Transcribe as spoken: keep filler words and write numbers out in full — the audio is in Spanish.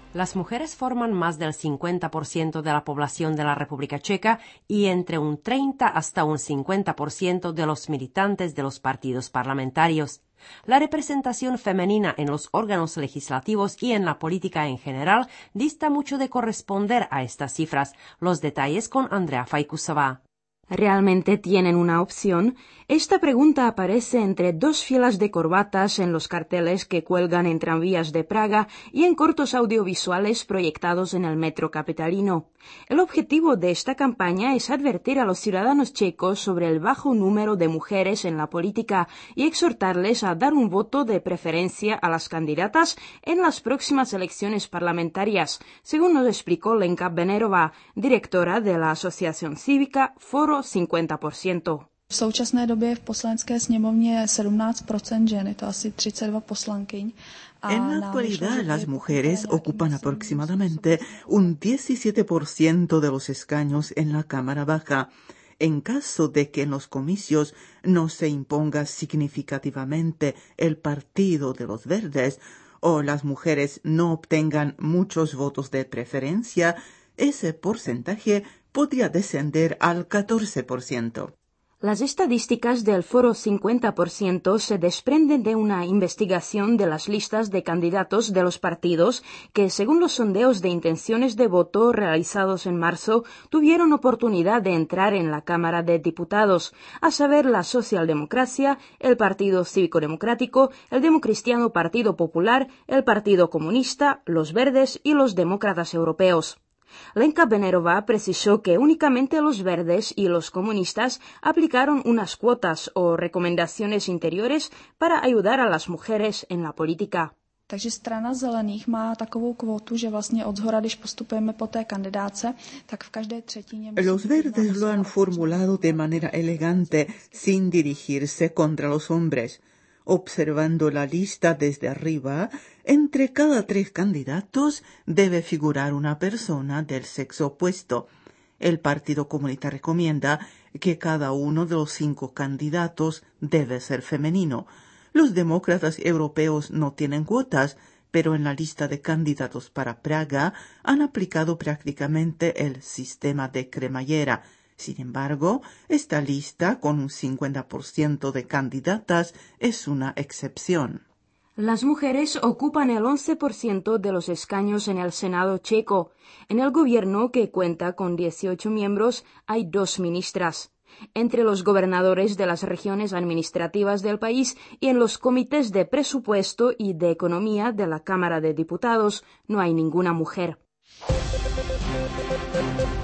Las mujeres forman más del cincuenta por ciento de la población de la República Checa y entre un treinta hasta un cincuenta por ciento de los militantes de los partidos parlamentarios. La representación femenina en los órganos legislativos y en la política en general dista mucho de corresponder a estas cifras. Los detalles con Andrea Fajkusová. ¿Realmente tienen una opción? Esta pregunta aparece entre dos filas de corbatas en los carteles que cuelgan en tranvías de Praga y en cortos audiovisuales proyectados en el metro capitalino. El objetivo de esta campaña es advertir a los ciudadanos checos sobre el bajo número de mujeres en la política y exhortarles a dar un voto de preferencia a las candidatas en las próximas elecciones parlamentarias, según nos explicó Lenka Benerová, directora de la asociación cívica Foro cincuenta por ciento. V současné době v poslanecké sněmovně je sedmnáct procent žen, je to asi třicet dva poslankyň. En la actualidad, las mujeres ocupan aproximadamente un diecisiete por ciento de los escaños en la Cámara Baja. En caso de que en los comicios no se imponga significativamente el Partido de los Verdes o las mujeres no obtengan muchos votos de preferencia, ese porcentaje podría descender al catorce por ciento. Las estadísticas del Foro cincuenta por ciento se desprenden de una investigación de las listas de candidatos de los partidos que, según los sondeos de intenciones de voto realizados en marzo, tuvieron oportunidad de entrar en la Cámara de Diputados, a saber, la Socialdemocracia, el Partido Cívico-Democrático, el Democristiano Partido Popular, el Partido Comunista, los Verdes y los Demócratas Europeos. Lenka Benerová precisó que únicamente los verdes y los comunistas aplicaron unas cuotas o recomendaciones interiores para ayudar a las mujeres en la política. Takže strana zelených má takovou kvotu, že vlastně od zhora, když postupujeme po té kandidáce, tak v každé třetině... Los verdes lo han formulado de manera elegante, sin dirigirse contra los hombres. Observando la lista desde arriba, entre cada tres candidatos debe figurar una persona del sexo opuesto. El Partido Comunista recomienda que cada uno de los cinco candidatos debe ser femenino. Los demócratas europeos no tienen cuotas, pero en la lista de candidatos para Praga han aplicado prácticamente el sistema de cremallera. Sin embargo, esta lista, con un cincuenta por ciento de candidatas, es una excepción. Las mujeres ocupan el once por ciento de los escaños en el Senado checo. En el gobierno, que cuenta con dieciocho miembros, hay dos ministras. Entre los gobernadores de las regiones administrativas del país y en los comités de presupuesto y de economía de la Cámara de Diputados no hay ninguna mujer.